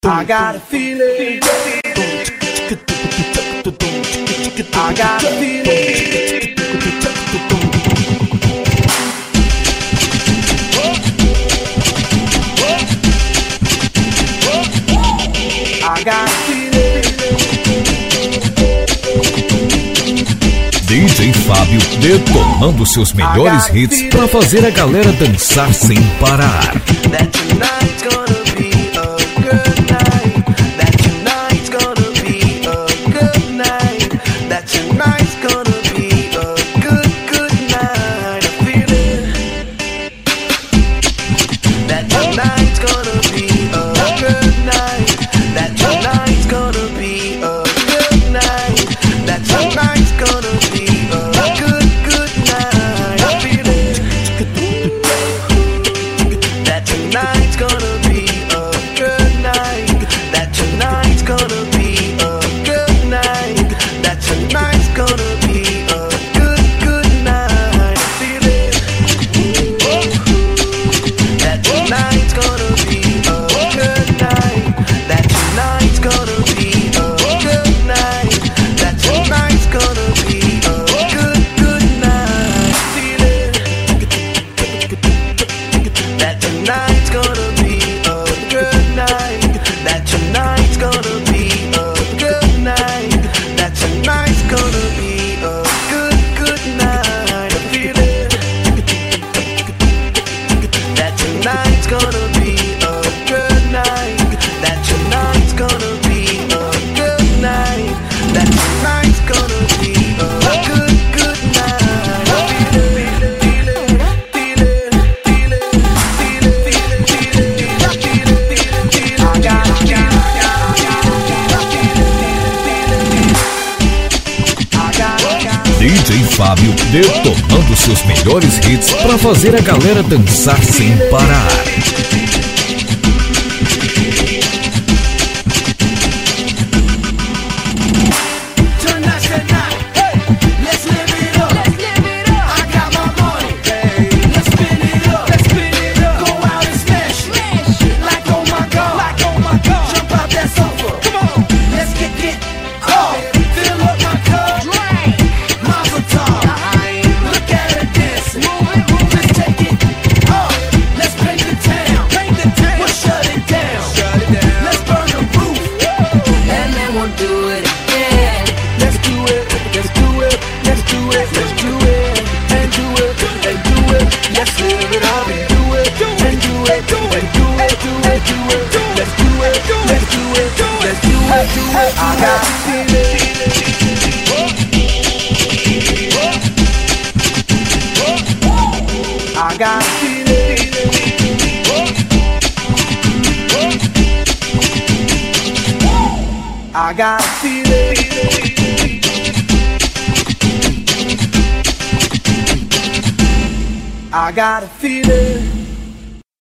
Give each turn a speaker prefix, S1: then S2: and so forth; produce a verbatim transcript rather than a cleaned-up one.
S1: I got a feeling. I got a feeling. I got a feeling.
S2: D J Fábio detonando seus melhores hits pra fazer a galera dançar sem parar.
S1: That tonight's gonna be a good night. That tonight's gonna be a good night. That tonight's gonna be a good, good night. I feel it. That tonight's gonna be a good night. That tonight's gonna be a good night. That tonight's gonna be a good, good night. I feel it. That tonight's gonna be a good night. That tonight's gonna be a good night. That tonight's gonna be a good, good night. I feel it. That tonight's gonna be a good night. That tonight's gonna be a good night. That tonight's gonna be a good, good night. I feel it. That tonight's gonna be a good night. That tonight's gonna be a good night. That tonight's gonna be a good, good night. I feel it. That tonight's gonna be a good night. That tonight's gonna be a good night. That tonight's gonna be a good, good night. I feel it, feel it, feel it, feel it, feel it, feel it, feel it, feel it, feel it, feel it. I got it, got it, got it.
S2: D J Fábio detonando seus melhores hits pra fazer a galera dançar sem parar.
S1: Tonight's the night, hey, let's live it up. Let's live it up. I got my money, hey, let's spin it up. Let's spin it up. Go out and smash, smash it. Like oh my god, like oh my god. Jump out that sofa, come on, let's kick it up. Fill up my cup, drink, Mazel tov. Look at her dancing, let's take it up. Let's paint the town, paint the town. We'll shut it down, shut it down. Let's burn the roof, and then we'll do it again. Let's do it, let's do it, let's do it, let's do it, and do it, and do it. Let's live it up and do it, and do it, and do it, do it, do it. Let's do it, let's do it, let's do it, do it. I got a feeling. I got a feeling. I got a feeling. I got a feeling.